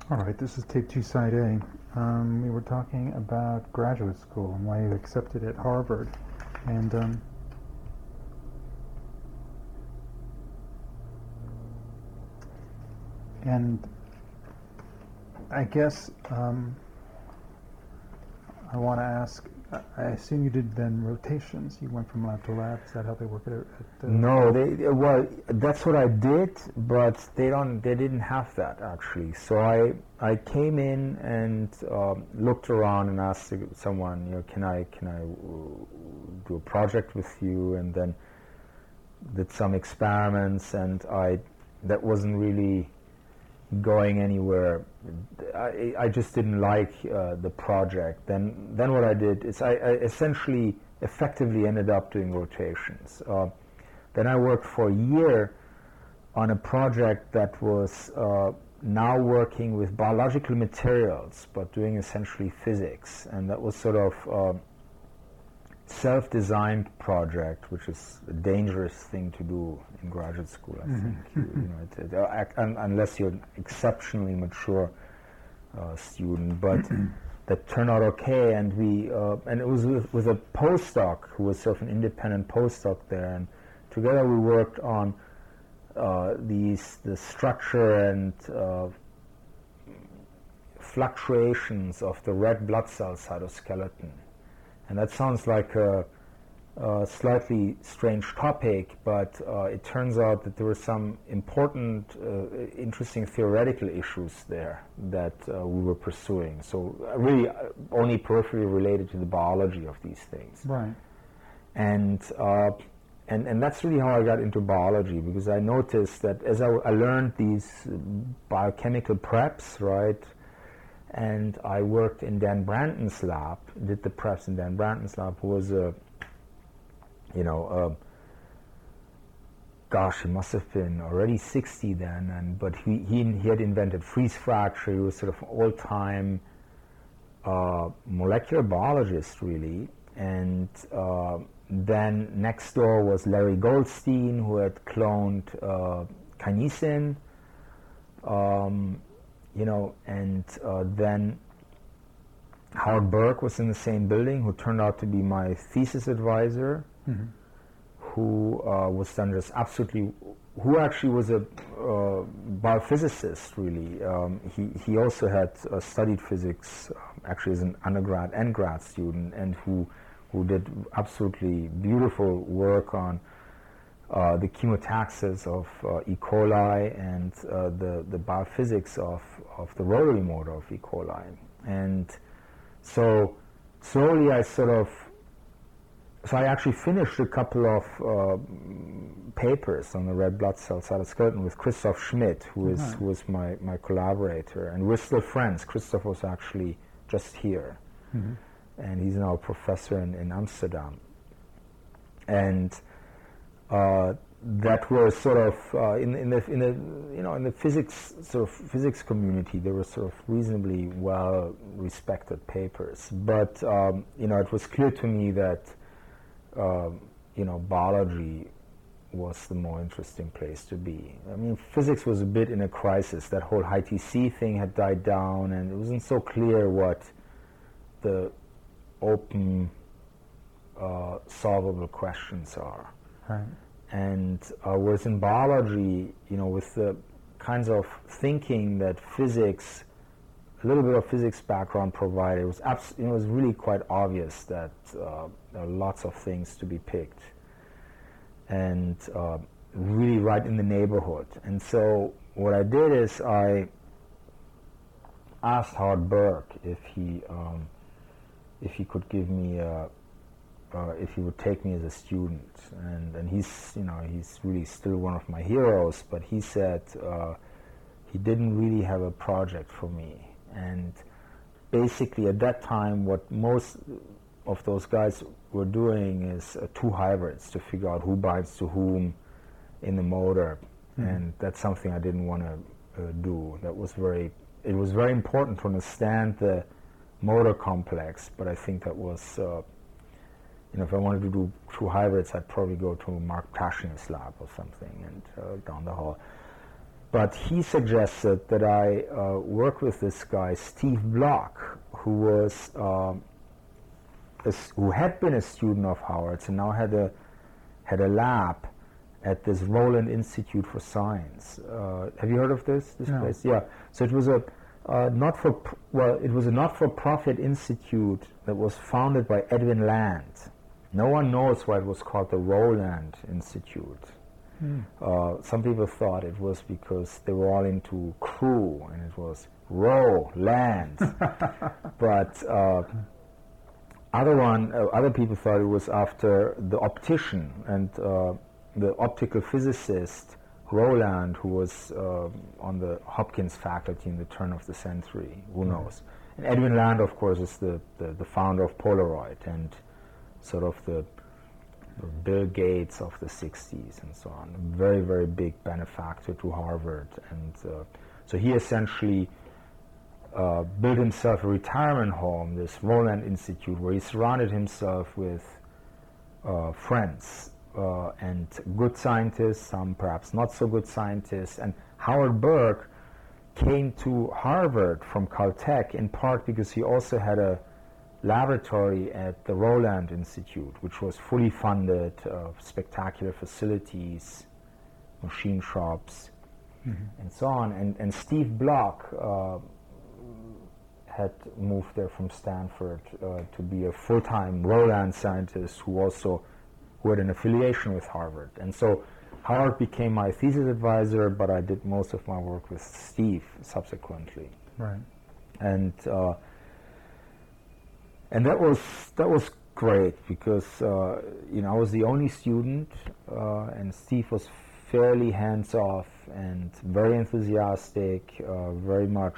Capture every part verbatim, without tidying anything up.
All right, this is tape two, side A. Um, we were talking about graduate school and why you accepted at Harvard. And um, and I guess um, I want to ask, I assume you did then rotations. You went from lab to lab. Is that how they work it at the... No, they, well, that's what I did, but they don't. They didn't have that actually. So I I came in and um, looked around and asked someone, you know, can I can I do a project with you? And then did some experiments, and I that wasn't really going anywhere. I, I just didn't like uh, the project. Then then what I did is I, I essentially effectively ended up doing rotations. Uh, then I worked for a year on a project that was uh, now working with biological materials, but doing essentially physics, and that was sort of uh, self-designed project, which is a dangerous thing to do in graduate school, I mm-hmm. think. You, you know, it, it, uh, un, unless you're an exceptionally mature uh, student, but that turned out okay. And we uh, and it was with, with a postdoc who was sort of an independent postdoc there, and together we worked on uh, these the structure and uh, fluctuations of the red blood cell cytoskeleton. And that sounds like a, a slightly strange topic, but uh, it turns out that there were some important, uh, interesting theoretical issues there that uh, we were pursuing. So uh, really uh, only peripherally related to the biology of these things. Right. And, uh, and, and that's really how I got into biology, because I noticed that as I, I learned these biochemical preps, right, and I worked in Dan Branton's lab, did the preps in Dan Branton's lab, who was a, you know, a, gosh, he must have been already sixty then, and but he he, he had invented freeze fracture. He was sort of an all-time uh, molecular biologist, really. And uh, then next door was Larry Goldstein, who had cloned uh, kinesin. Um, You know, and uh, then Howard Burke was in the same building, who turned out to be my thesis advisor, mm-hmm. who uh, was then just absolutely, who actually was a uh, biophysicist, really. Um, he, he also had uh, studied physics, uh, actually as an undergrad and grad student, and who, who did absolutely beautiful work on Uh, the chemotaxis of uh, E. coli and uh, the, the biophysics of, of the rotary motor of E. coli. And so slowly I sort of, so I actually finished a couple of uh, papers on the red blood cell cytoskeleton with Christoph Schmidt, who is, mm-hmm. who was my, my collaborator. And we're still friends. Christoph was actually just here. Mm-hmm. And he's now a professor in, in Amsterdam. And Uh, that were sort of uh, in, in the in the you know in the physics sort of physics community, there were sort of reasonably well respected papers, but um, you know it was clear to me that uh, you know biology was the more interesting place to be. I mean, physics was a bit in a crisis. That whole high T C thing had died down, and it wasn't so clear what the open uh, solvable questions are. Right. And uh, whereas in biology, you know, with the kinds of thinking that physics, a little bit of physics background provided, it was abs- you know, it was really quite obvious that uh, there are lots of things to be picked, and uh, really right in the neighborhood. And so what I did is I asked Howard Burke if he um, if he could give me a Uh, if he would take me as a student, and and he's you know he's really still one of my heroes. But he said uh, he didn't really have a project for me, and basically at that time, what most of those guys were doing is uh, two hybrids to figure out who binds to whom in the motor, mm-hmm. and that's something I didn't want to uh, do. That was very it was very important to understand the motor complex, but I think that was. Uh, You know, if I wanted to do true hybrids, I'd probably go to Mark Ptashin's lab or something, and uh, down the hall. but he suggested that I uh, work with this guy, Steve Block, who was uh, a, who had been a student of Howard's and now had a had a lab at this Rowland Institute for Science. Uh, have you heard of this this No. place? Yeah. So it was a uh, not for well, it was a not-for-profit institute that was founded by Edwin Land. No one knows why it was called the Rowland Institute. Hmm. Uh, some people thought it was because they were all into crew, and it was row, land. But uh, other one, uh, other people thought it was after the optician and uh, the optical physicist Rowland, who was uh, on the Hopkins faculty in the turn of the century. Who Hmm. knows? And Edwin Land, of course, is the, the, the founder of Polaroid and sort of the Bill Gates of the sixties and so on. Very, very big benefactor to Harvard. And uh, so he essentially uh, built himself a retirement home, this Rowland Institute, where he surrounded himself with uh, friends uh, and good scientists, some perhaps not so good scientists. And Howard Burke came to Harvard from Caltech in part because he also had a laboratory at the Rowland Institute, which was fully funded, uh, spectacular facilities, machine shops, Mm-hmm. and so on. And, and Steve Block uh, had moved there from Stanford uh, to be a full-time Rowland scientist who also who had an affiliation with Harvard. And so Howard became my thesis advisor, but I did most of my work with Steve subsequently. Right. And uh, And that was that was great because uh, you know I was the only student, uh, and Steve was fairly hands-off and very enthusiastic, uh, very much.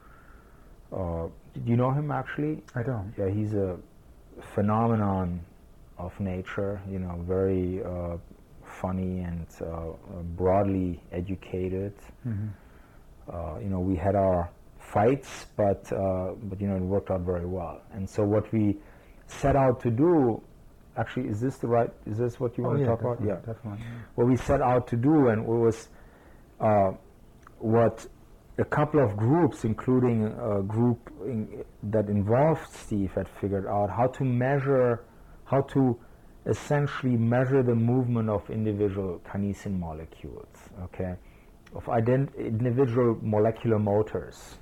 Uh, do you know him actually? I don't. Yeah, he's a phenomenon of nature. You know, very uh, funny and uh, broadly educated. Mm-hmm. Uh, you know, we had our fights, but uh, but you know it worked out very well. And so what we set out to do, actually, is this the right? Is this what you Oh, want to yeah, talk about? definitely, Yeah. definitely. yeah. What we set out to do, and what was uh, what a couple of groups, including a group in, that involved Steve, had figured out how to measure, how to essentially measure the movement of individual kinesin molecules. Okay, of ident- individual molecular motors.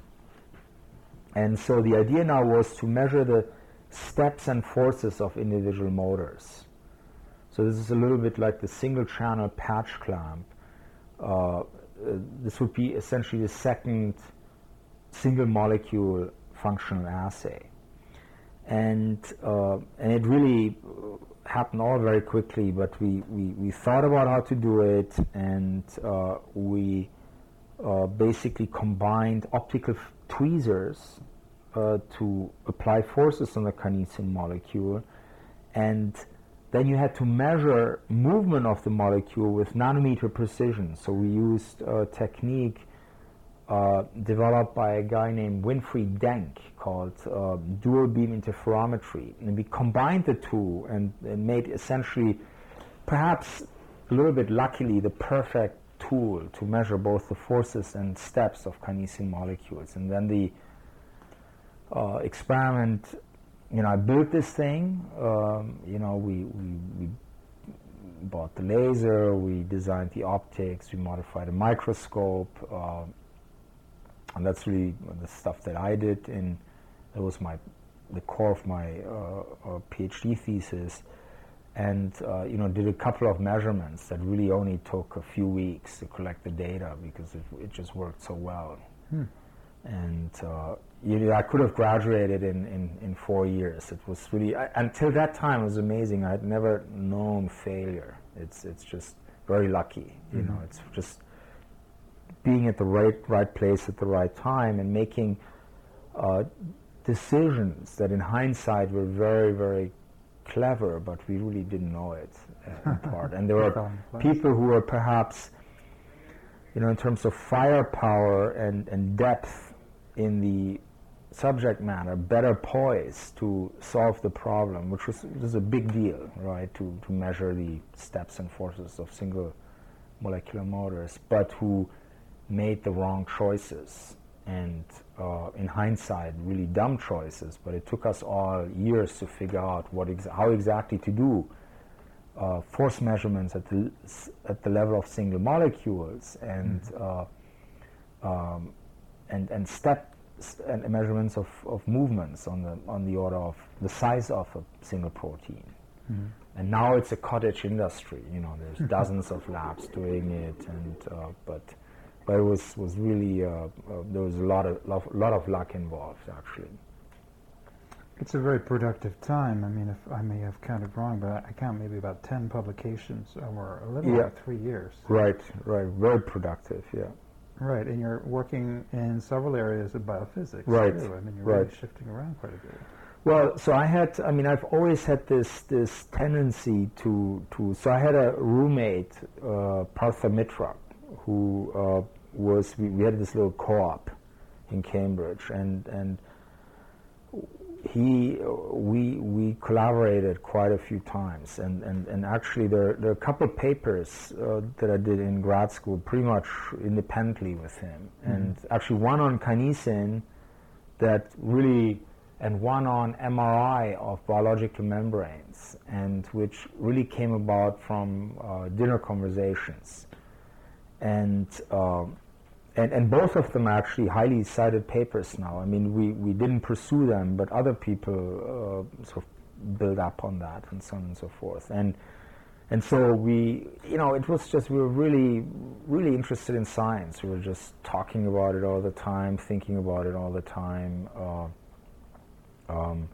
And so the idea now was to measure the steps and forces of individual motors. So this is a little bit like the single channel patch clamp. Uh, uh, this would be essentially the second single molecule functional assay. And uh, and it really happened all very quickly, but we, we, we thought about how to do it, and uh, we uh, basically combined optical f- tweezers uh, to apply forces on the kinesin molecule, and then you had to measure movement of the molecule with nanometer precision. So we used a technique uh, developed by a guy named Winfried Denk called uh, dual beam interferometry. And we combined the two and, and made essentially, perhaps a little bit luckily, the perfect tool to measure both the forces and steps of kinesin molecules. And then the uh, experiment, you know, I built this thing, um, you know, we, we, we bought the laser, we designed the optics, we modified a microscope, uh, and that's really the stuff that I did. And that was my the core of my uh, uh, PhD thesis. And uh, you know, did a couple of measurements that really only took a few weeks to collect the data because it, it just worked so well. Hmm. And uh, you know, I could have graduated in, in, in four years. It was really I, until that time it was amazing. I had never known failure. It's it's just very lucky. You Mm-hmm. know, it's just being at the right right place at the right time and making uh, decisions that in hindsight were very very clever, but we really didn't know it uh, in part. And there were people who were perhaps, you know, in terms of firepower and, and depth in the subject matter, better poised to solve the problem, which was, was a big deal, right, to, to measure the steps and forces of single molecular motors, but who made the wrong choices, and uh, in hindsight, really dumb choices. But it took us all years to figure out what ex- how exactly to do uh, force measurements at the at the level of single molecules, and mm-hmm. uh, um, and and step st- and measurements of, of movements on the on the order of the size of a single protein. Mm-hmm. And now it's a cottage industry. You know, there's dozens of labs doing it, and uh, but but it was was really uh, uh, there was a lot of lot, lot of luck involved, actually. It's a very productive time. I mean, if I may have counted wrong, but I count maybe about ten publications over a little yeah. over three years. Right, right, very productive. Yeah. Right, and you're working in several areas of biophysics. Right. Too. I mean, you're right. really shifting around quite a bit. Well, so I had, I mean, I've always had this this tendency to, to so I had a roommate, uh, Partha Mitra, who uh, was, we, we had this little co-op in Cambridge, and and he, we we collaborated quite a few times, and, and, and actually there, there are a couple of papers uh, that I did in grad school pretty much independently with him, mm-hmm. and actually one on kinesin that really, and one on M R I of biological membranes, and which really came about from uh, dinner conversations. And, uh, and and both of them are actually highly cited papers now. I mean, we, we didn't pursue them, but other people uh, sort of build up on that, and so on and so forth. And and so we, you know, it was just, we were really, really interested in science. We were just talking about it all the time, thinking about it all the time. Uh, Um,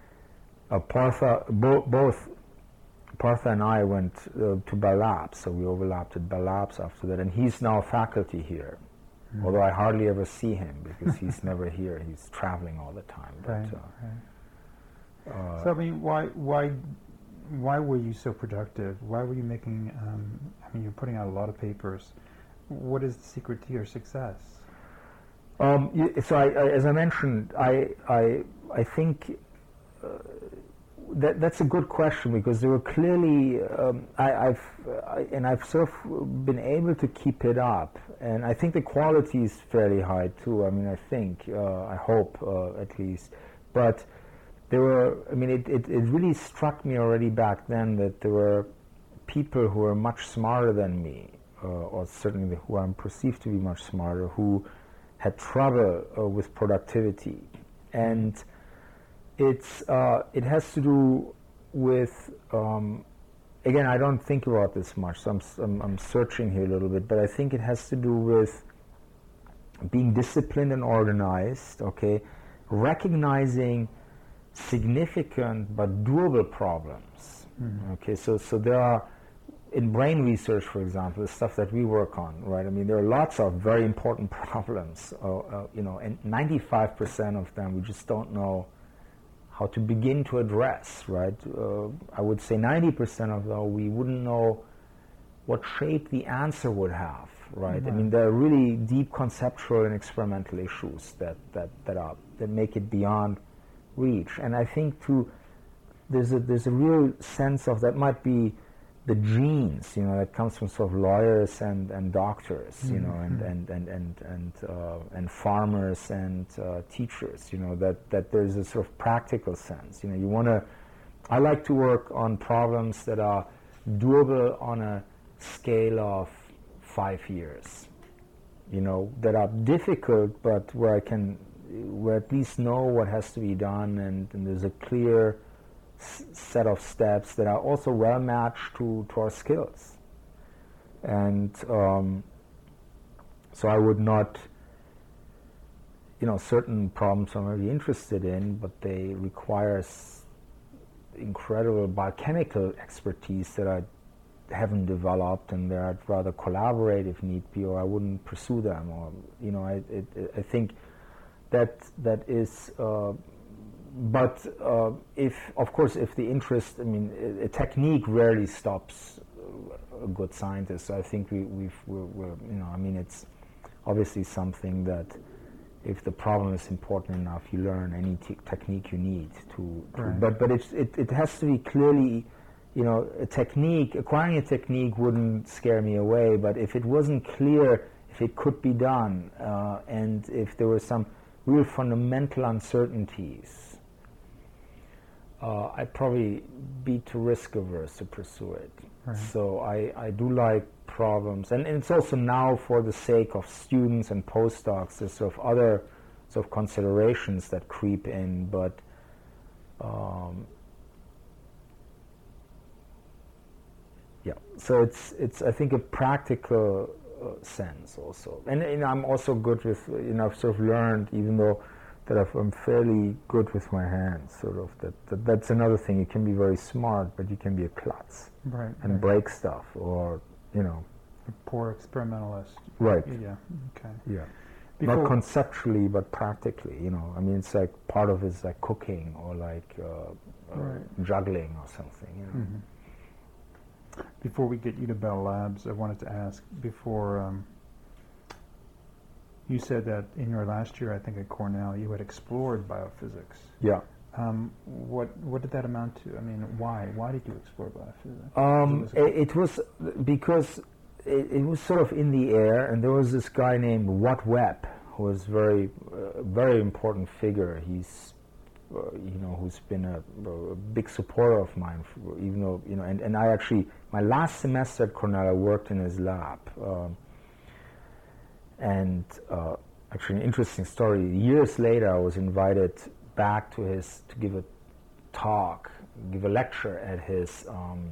uh, Partha, bo- both Partha and I went uh, to Bell Labs, so we overlapped at Bell Labs after that, and he's now faculty here, mm. although I hardly ever see him because he's never here. He's traveling all the time. But, right, uh, right. Uh, so I mean, why, why, why were you so productive? Why were you making? Um, I mean, you're putting out a lot of papers. What is the secret to your success? Um, so, I, I, as I mentioned, I, I, I think uh, that that's a good question, because there were clearly, um, I, I've, I, and I've sort of been able to keep it up, and I think the quality is fairly high too. I mean, I think, uh, I hope uh, at least, but there were, I mean, it, it, it really struck me already back then that there were people who were much smarter than me, uh, or certainly who I'm perceived to be much smarter, who had trouble uh, with productivity, and it's uh, it has to do with um, again, I don't think about this much, so I'm, I'm I'm searching here a little bit, but I think it has to do with being disciplined and organized. Okay, recognizing significant but doable problems. Mm-hmm. Okay, so so there are. In brain research, for example, the stuff that we work on, right? I mean, there are lots of very important problems, uh, uh, you know, and ninety-five percent of them we just don't know how to begin to address, right? Uh, I would say ninety percent of them we wouldn't know what shape the answer would have, right? Mm-hmm. I mean, there are really deep conceptual and experimental issues that, that, that are that make it beyond reach, and I think to there's a there's a real sense of that might be the genes, you know, that comes from sort of lawyers and, and doctors, you mm-hmm. know, and and and and and, uh, and farmers and uh, teachers, you know, that, that there's a sort of practical sense. You know, you want to. I like to work on problems that are doable on a scale of five years. You know, that are difficult, but where I can, where at least know what has to be done, and, and there's a clear set of steps that are also well matched to, to our skills. And um, so I would not, you know, certain problems I'm really interested in, but they require s- incredible biochemical expertise that I haven't developed, and that I'd rather collaborate if need be, or I wouldn't pursue them. Or, you know, I, it, I think that that is uh, But uh, if, of course, if the interest, I mean, a, a technique rarely stops a good scientist. So I think we, we've, we're, we're, you know, I mean, it's obviously something that, if the problem is important enough, you learn any te- technique you need to. to right. But but it's, it it has to be clearly, you know, a technique. Acquiring a technique wouldn't scare me away. But if it wasn't clear if it could be done, uh, and if there were some real fundamental uncertainties, uh, I'd probably be too risk averse to pursue it. Right. So I, I do like problems, and, and it's also now for the sake of students and postdocs, there's sort of other sort of considerations that creep in, but um, yeah, so it's it's I think a practical uh, sense also, and, and I'm also good with, you know, I've sort of learned, even though that I've, I'm fairly good with my hands, sort of, that, that that's another thing. You can be very smart, but you can be a klutz, right, and right. break stuff, or, you know, a poor experimentalist, right? Yeah, okay, yeah. Before Not conceptually, but practically, you know. I mean, it's like part of it is like cooking or like uh, uh, right. juggling or something, you know. Mm-hmm. Before we get you to Bell Labs, I wanted to ask, before um, you said that in your last year, I think at Cornell, you had explored biophysics. Yeah. Um, what what did that amount to? I mean, why? Why did you explore biophysics? Um, it, was it was because it, it was sort of in the air, and there was this guy named Watt Webb, who was very, uh, very important figure. He's, uh, you know, who's been a, a big supporter of mine, for, even though, you know, and, and I actually, my last semester at Cornell, I worked in his lab. Um, and uh, actually an interesting story, years later I was invited back to his, to give a talk, give a lecture at his um,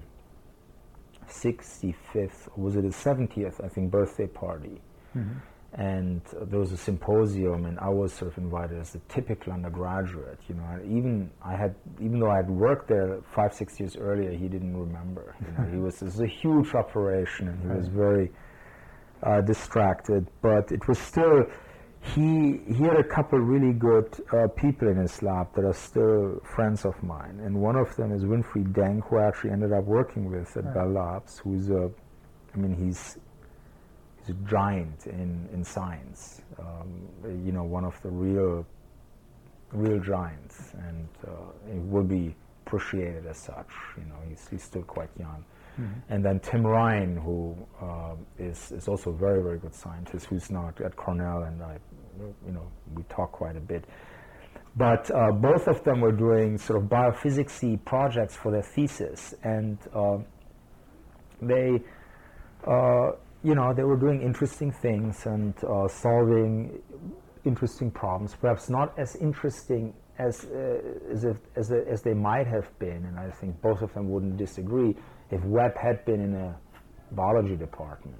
sixty-fifth, or was it his seventieth, I think, birthday party. Mm-hmm. And uh, there was a symposium, and I was sort of invited as a typical undergraduate. You know, I even I had, even though I had worked there five, six years earlier, he didn't remember. You know, he was, it was a huge operation, and he right. was very uh, distracted. But it was still, he he had a couple really good uh, people in his lab that are still friends of mine, and one of them is Winfried Deng, who I actually ended up working with at right. Bell Labs. Who's a, I mean, he's a giant in, in science, um, you know, one of the real real giants, and uh, it will be appreciated as such. You know, he's, he's still quite young. Mm-hmm. And then Tim Ryan, who uh, is is also a very, very good scientist, who's not at Cornell, and I, you know, we talk quite a bit. But uh, both of them were doing sort of biophysics-y projects for their thesis, and uh, they uh, you know, they were doing interesting things and uh, solving interesting problems, perhaps not as interesting as uh, as, if, as, a, as they might have been, and I think both of them wouldn't disagree, if Webb had been in a biology department.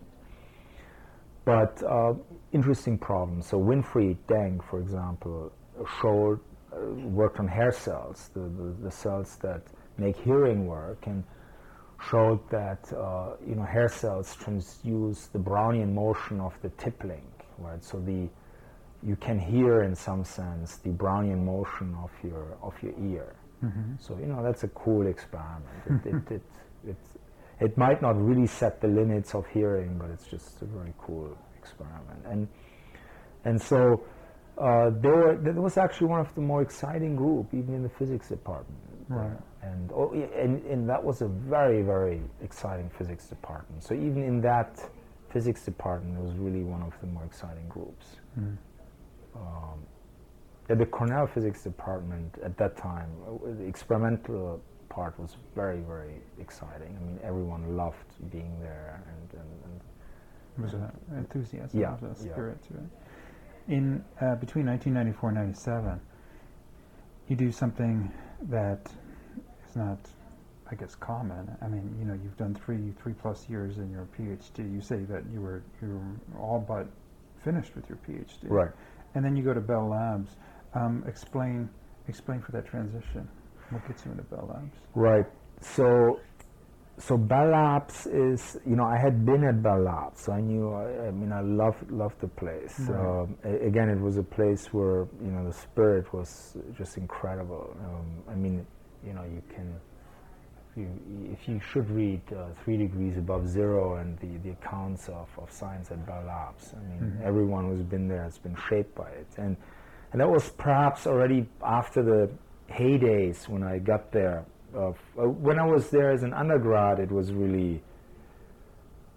But uh, interesting problems. So Winfried Deng, for example, showed, uh, worked on hair cells, the, the, the cells that make hearing work, and showed that uh, you know, hair cells transduce the Brownian motion of the tip link, right? So the you can hear, in some sense, the Brownian motion of your of your ear. Mm-hmm. So you know, that's a cool experiment. It it, it it it might not really set the limits of hearing, but it's just a very cool experiment. And and so uh, they were, that was actually one of the more exciting group, even in the physics department. Right. And, oh, and and that was a very, very exciting physics department. So even in that physics department, it was really one of the more exciting groups. Mm. Um, at the Cornell physics department at that time, the experimental part was very, very exciting. I mean, everyone loved being there, and, and, and there was an enthusiasm, yeah, there was a yeah. spirit to it. In uh, between nineteen ninety-four and ninety-seven, you do something that is not, I guess, common. I mean, you know, you've done three three plus years in your PhD. You say that you were you were all but finished with your PhD, right? And then you go to Bell Labs. Um, explain explain for that transition. What gets you into Bell Labs? Right. So. So Bell Labs is, you know, I had been at Bell Labs, so I knew, I, I mean, I loved loved the place. Right. Um, a, again, it was a place where, you know, the spirit was just incredible. Um, I mean, you know, you can, if you, if you should read uh, Three Degrees Above Zero and the, the accounts of, of science at Bell Labs. I mean, mm-hmm. everyone who's been there has been shaped by it. And, and that was perhaps already after the heydays when I got there. Of, uh, when I was there as an undergrad, it was really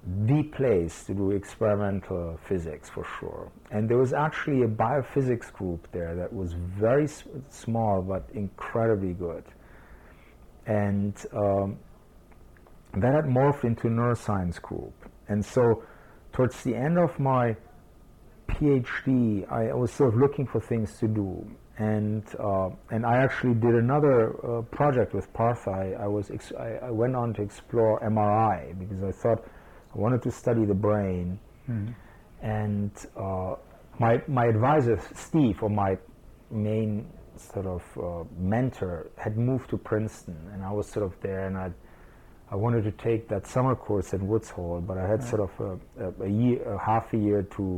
the place to do experimental physics for sure. And there was actually a biophysics group there that was very s- small but incredibly good. And um, that had morphed into a neuroscience group. And so towards the end of my PhD, I was sort of looking for things to do. And uh, and I actually did another uh, project with Partha. I, I was ex- I, I went on to explore M R I because I thought I wanted to study the brain. Mm-hmm. And uh, my my advisor Steve, or my main sort of uh, mentor, had moved to Princeton, and I was sort of there, and I I wanted to take that summer course at Woods Hole, but I had right. sort of a, a, a year, a half a year to.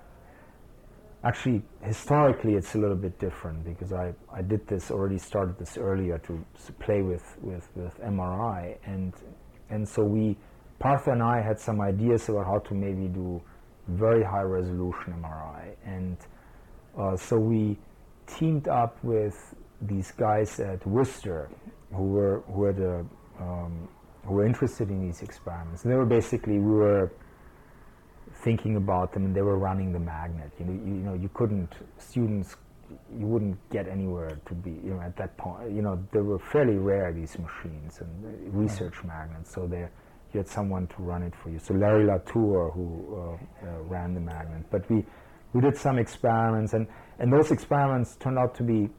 Actually, historically, it's a little bit different because I, I did this already started this earlier to play with, with, with M R I, and and so we, Partha and I had some ideas about how to maybe do very high resolution M R I, and uh, so we teamed up with these guys at Worcester who were who had a, um, who were interested in these experiments. And they were basically we were. thinking about them, and they were running the magnet. You know, you, you know, you couldn't students, you wouldn't get anywhere to be. You know, at that point, you know, they were fairly rare, these machines and research right. magnets. So there, you had someone to run it for you. So Larry Latour, who uh, uh, ran the magnet. But we we did some experiments, and and those experiments turned out to be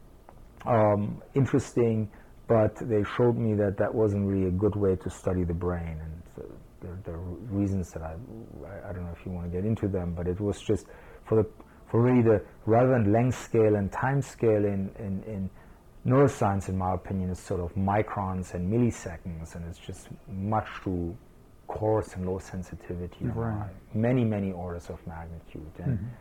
um, interesting, but they showed me that that wasn't really a good way to study the brain. And so, The, the reasons that I, I don't know if you want to get into them, but it was just for the for really the relevant length scale and time scale in, in, in neuroscience, in my opinion, is sort of microns and milliseconds, and it's just much too coarse and low sensitivity. Right. Many, many orders of magnitude. And mm-hmm.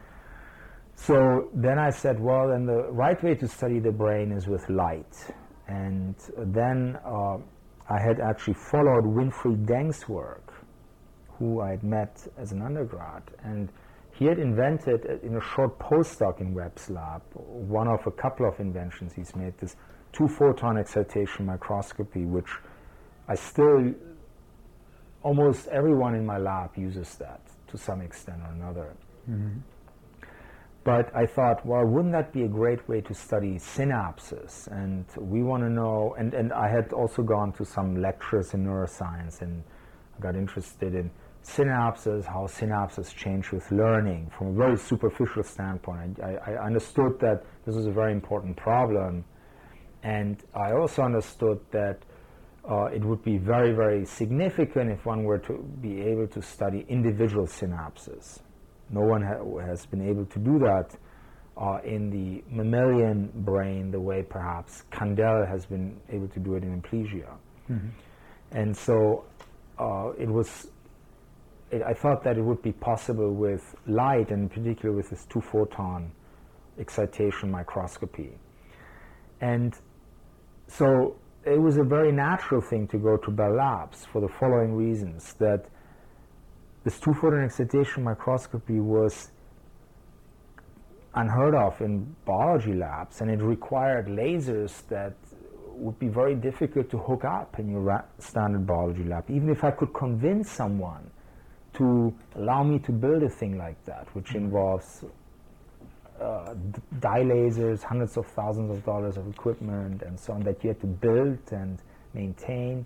so then I said, well, then the right way to study the brain is with light. And then uh, I had actually followed Winfried Deng's work, who I had met as an undergrad, and he had invented, in a short postdoc in Webb's lab, one of a couple of inventions he's made, this two-photon excitation microscopy, which I still, almost everyone in my lab uses that to some extent or another. Mm-hmm. But I thought, well, wouldn't that be a great way to study synapses? And we want to know, and, and I had also gone to some lectures in neuroscience, and I got interested in synapses, how synapses change with learning from a very superficial standpoint. I, I, I understood that this was a very important problem, and I also understood that uh, it would be very, very significant if one were to be able to study individual synapses. No one ha- has been able to do that uh, in the mammalian brain the way perhaps Kandel has been able to do it in Amplesia. Mm-hmm. And so uh, it was, it, I thought that it would be possible with light, and in particular with this two-photon excitation microscopy. And so it was a very natural thing to go to Bell Labs for the following reasons, that this two-photon excitation microscopy was unheard of in biology labs, and it required lasers that would be very difficult to hook up in your ra- standard biology lab. Even if I could convince someone to allow me to build a thing like that, which mm-hmm. involves uh, dye lasers, hundreds of thousands of dollars of equipment, and so on, that you had to build and maintain.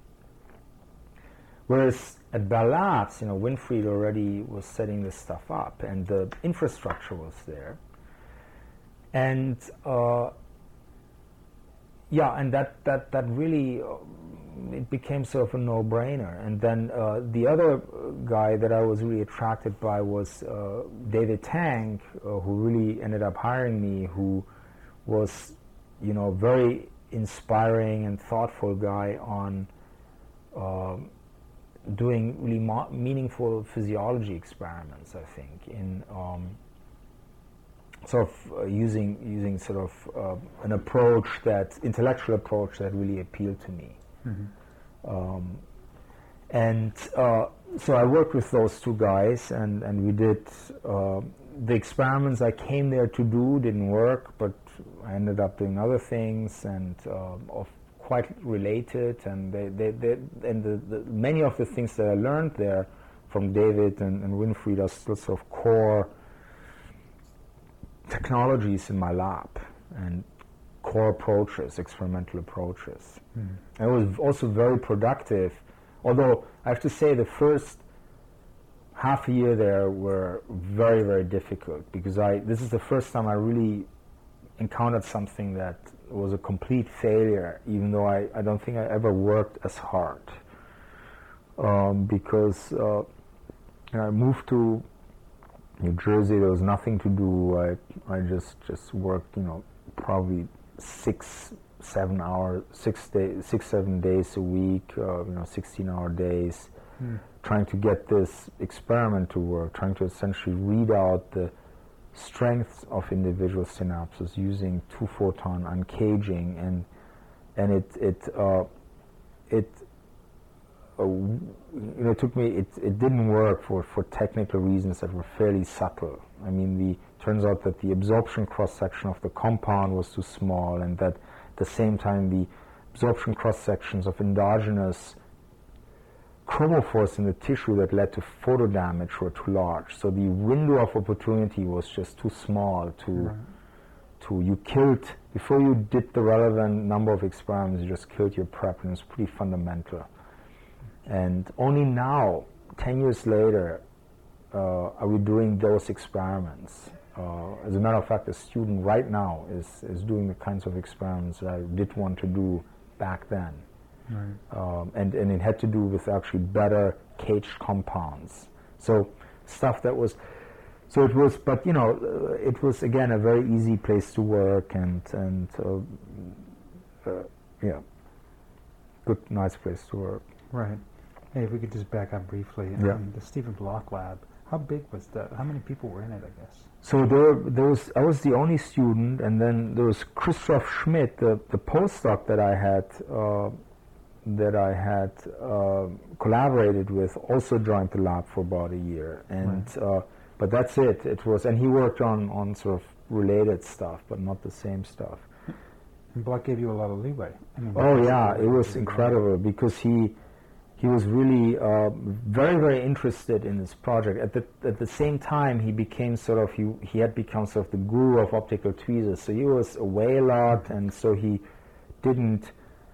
Whereas at Bell Labs, you know, Winfried already was setting this stuff up, and the infrastructure was there. And uh, yeah, and that, that, that really, uh, it became sort of a no-brainer. And then uh, the other guy that I was really attracted by was uh, David Tang, uh, who really ended up hiring me, who was, you know, very inspiring and thoughtful guy on uh, doing really mo- meaningful physiology experiments, I think, in um, sort of uh, using using sort of uh, an approach, that intellectual approach that really appealed to me. Mm-hmm. Um, and uh, so I worked with those two guys, and, and we did uh, the experiments I came there to do didn't work, but I ended up doing other things, and uh, of quite related, and they, they, they and the, the many of the things that I learned there from David and, and Winfried are still sort of core technologies in my lab and core approaches, experimental approaches. Mm. And it was also very productive, although I have to say the first half a year there were very, very difficult, because I this is the first time I really encountered something that was a complete failure, even though I, I don't think I ever worked as hard. Um, because uh, you know, I moved to New Jersey, there was nothing to do. I I just, just worked, you know, probably six, seven hours, six day, six, seven days a week, uh, you know, sixteen hour days, mm. trying to get this experiment to work, trying to essentially read out the strengths of individual synapses using two photon uncaging, and and it it uh, it uh, you know, it took me it it didn't work for for technical reasons that were fairly subtle. I mean, the turns out that the absorption cross section of the compound was too small, and that at the same time the absorption cross sections of endogenous chromophores in the tissue that led to photo damage were too large. So the window of opportunity was just too small to, right. to you killed, before you did the relevant number of experiments, you just killed your prep, and it's pretty fundamental. And only now, ten years later, uh, are we doing those experiments. Uh, as a matter of fact, a student right now is, is doing the kinds of experiments that I did want to do back then. Right. Um, and, and it had to do with actually better caged compounds. So stuff that was, so it was, but you know, uh, it was again a very easy place to work, and, and uh, uh, yeah, good, nice place to work. Right. Hey, if we could just back up briefly. Yeah. Um, the Stephen Block lab, how big was that? How many people were in it, I guess? So there, there was, I was the only student, and then there was Christoph Schmidt, the, the postdoc that I had, uh, that I had uh, collaborated with, also joined the lab for about a year, and right. uh, but that's it. It was, and he worked on, on sort of related stuff, but not the same stuff. And Block gave you a lot of leeway. I mean, oh yeah, it was incredible, because he he was really uh, very, very interested in this project. At the at the same time, he became sort of he he had become sort of the guru of optical tweezers. So he was away a lot, and so he didn't.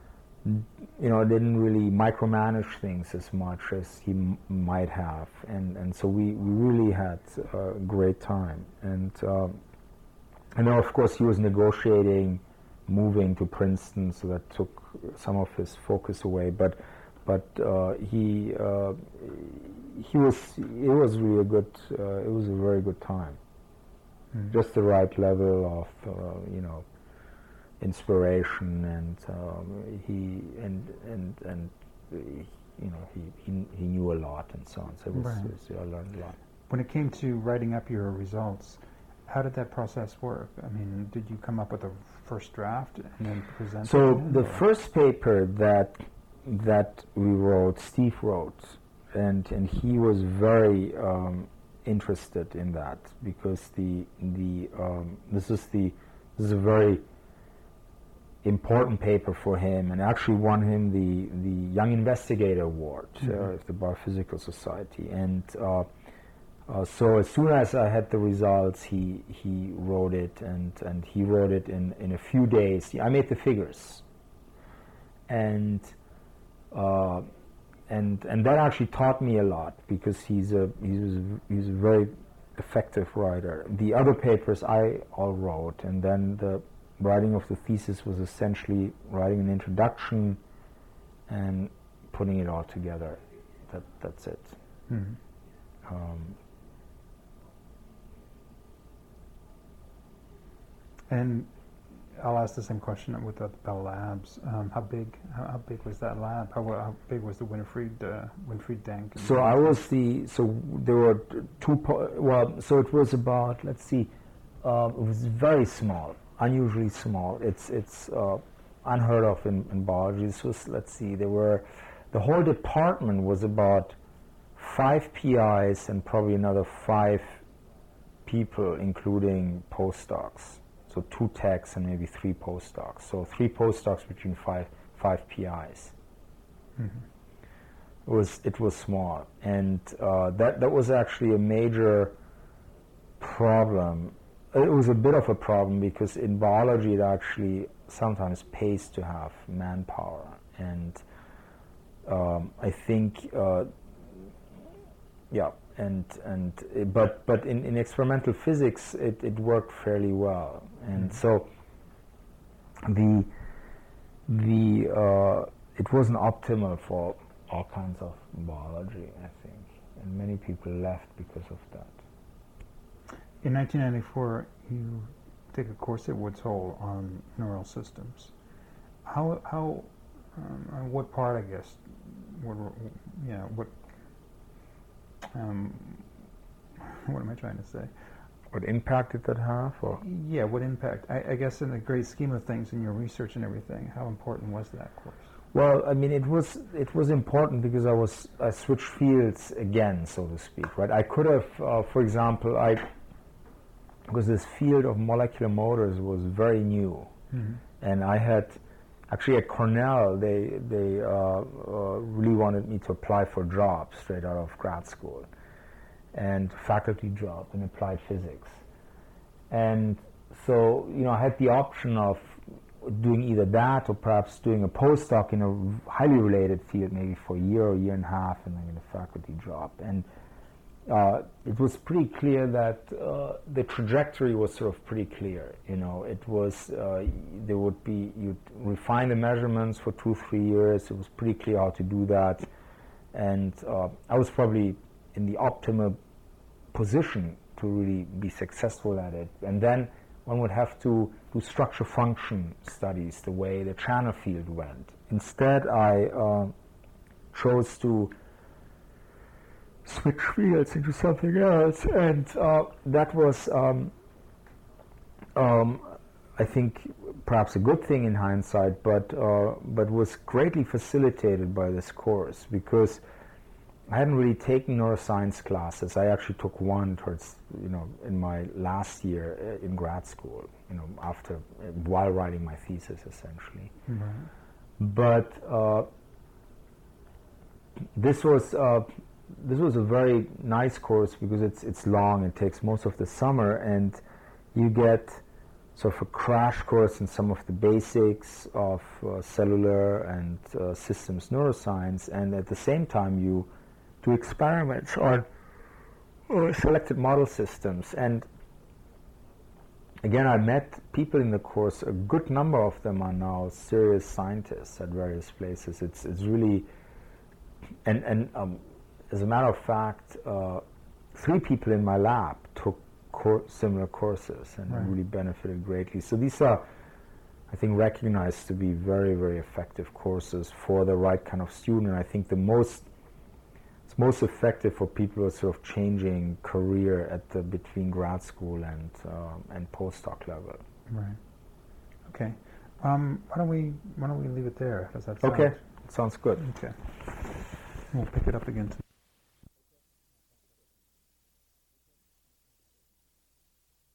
you know, didn't really micromanage things as much as he m- might have, and and so we, we really had a great time. And um, I know, of course, he was negotiating moving to Princeton, so that took some of his focus away. But but uh, he uh, he was it was really a good uh, it was a very good time. Mm-hmm. Just the right level of uh, you know. inspiration, and um, he and and and uh, you know he, he he knew a lot, and so on. So it was, right. it was, I learned a lot. When it came to writing up your results, how did that process work? I mean, did you come up with a first draft and then present so it? So the or? first paper that that we wrote, Steve wrote, and and he was very um, interested in that, because the the um, this is the this is a very important paper for him, and actually won him the, the Young Investigator Award mm-hmm. uh, of the Biophysical Society. And uh, uh, so as soon as I had the results, he he wrote it, and, and he wrote it in, in a few days. I made the figures, and uh, and and that actually taught me a lot, because he's a he's a, he's a very effective writer. The other papers I all wrote, and then the writing of the thesis was essentially writing an introduction and putting it all together. That that's it. Mm-hmm. Um, and I'll ask the same question with the Bell Labs. Um, how big? How, how big was that lab? How, how big was the Winfried uh, Winfried Denk? So I was the. So there were two. Po- well, so it was about. Let's see. Uh, it was very small. Unusually small. It's it's uh, unheard of in, in biology. This was, let's see, there were, the whole department was about five P Is and probably another five people, including postdocs. So two techs and maybe three postdocs. So three postdocs between five five P Is. Mm-hmm. It was it was small, and uh, that that was actually a major problem. It was a bit of a problem because in biology it actually sometimes pays to have manpower, and um, I think uh, yeah, and and but but in, in experimental physics it, it worked fairly well, and mm-hmm. so the the uh, it wasn't optimal for all kinds of biology, I think, and many people left because of that. In nineteen ninety-four, you take a course at Woods Hole on neural systems. How, how, um, what part, I guess, what, you know, what, um, what am I trying to say? What impact did that have? Or? Yeah, what impact? I, I guess in the great scheme of things, in your research and everything, how important was that course? Well, I mean, it was it was important because I was I switched fields again, so to speak, right? I could have, uh, for example, I because this field of molecular motors was very new, mm-hmm. and I had actually at Cornell they they uh, uh, really wanted me to apply for jobs straight out of grad school, and faculty job in applied physics, and so you know I had the option of doing either that or perhaps doing a postdoc in a highly related field, maybe for a year or a year and a half, and then get a faculty job. And uh, it was pretty clear that uh, the trajectory was sort of pretty clear. You know, it was uh, there would be you'd refine the measurements for two, three years. It was pretty clear how to do that, and uh, I was probably in the optimal position to really be successful at it. And then one would have to do structure function studies the way the channel field went. Instead, I uh, chose to switch fields into something else, and uh, that was, um, um, I think, perhaps a good thing in hindsight, but uh, but was greatly facilitated by this course because I hadn't really taken neuroscience classes. I actually took one towards, you know, in my last year in grad school, you know, after, while writing my thesis, essentially. Mm-hmm. But uh, this was uh, this was a very nice course because it's it's long. It takes most of the summer, and you get sort of a crash course in some of the basics of uh, cellular and uh, systems neuroscience, and at the same time you do experiments on uh, selected model systems. And again, I met people in the course, a good number of them are now serious scientists at various places. It's it's really, and, and um, as a matter of fact, uh, three people in my lab took cor- similar courses and right. really benefited greatly. So these are, I think, recognized to be very, very effective courses for the right kind of student. And I think the most It's most effective for people who are sort of changing career at the between grad school and uh, and postdoc level. Right. Okay. Um, why don't we why don't we leave it there? Does that sound? Okay. Sounds good. Okay. We'll pick it up again.